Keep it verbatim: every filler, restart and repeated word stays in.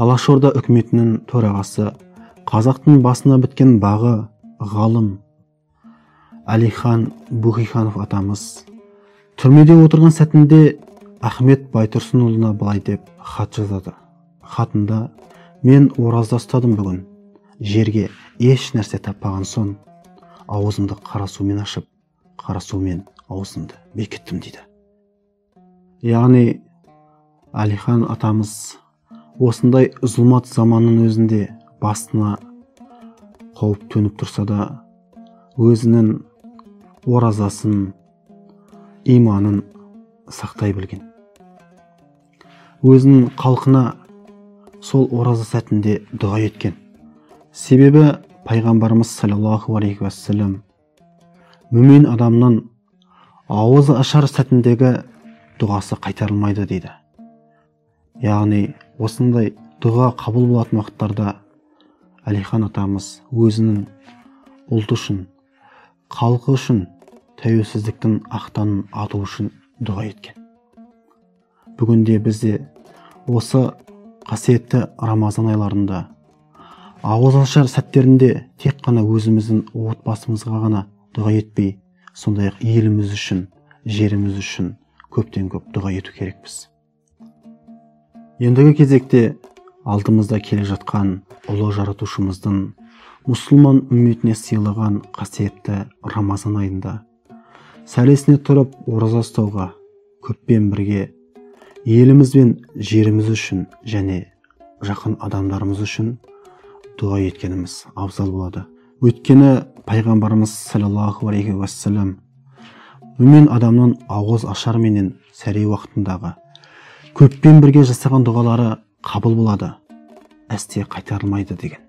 Алашорда үкіметінің төрағасы, қазақтың басына біткен бағы, ғалым Әлихан Бөкейханов атамыз түрмеде отырған сәтінде Ахмет Байтұрсынұлына былай деп хат жазады. Хатында: мен ораза ұстадым бүгін, жерге еш нәрсе таппаған соң, аузымды қара сумен ашып, қара сумен аузымды бекіттім дейді. Яғни Әлихан атамыз осындай зұлмат заманның өзінде басына қауіп төніп тұрса да, өзінің оразасын, иманын сақтай білген. Өзінің халқына сол ораза сәтінде дұға еткен. Себебі пайғамбарымыз саллаллаху алейхи уассалам мүмин адамның ауызы ашар сәтіндегі дұғасы қайтарылмайды дейді. Яғни осындай дұға қабыл болатын уақыттарда Әлихан атамыз өзінің ұлты үшін, халқы үшін тәуелсіздіктің ақтанын ату үшін дұға еткен. Бүгінде бізде осы қасиетті Рамазан айларында ауыз ашар сәттерінде тек қана өзіміздің отбасымызға ғана дұға етпей, сондай-ақ еліміз үшін, жеріміз үшін көптен көп дұға ету керекпіз. Ендігі кезекте алдымызда келе жатқан ұлы жаратушымыздың мұсылман үмметіне сыйлаған қасиетті Рамазан айында сәлесіне тұрып ораза ұстауға, көппен бірге еліміз бен жеріміз үшін және жақын адамдарымыз үшін дұға еткеніміз абзал болады. Өйткені пайғамбарымыз саллаллаху алейхи уассалам мүмин адамның ауыз ашар менен сәрей уақытындағы көппен бірге жасаған дұғалары қабыл болады, әсте қайтарылмайды деген.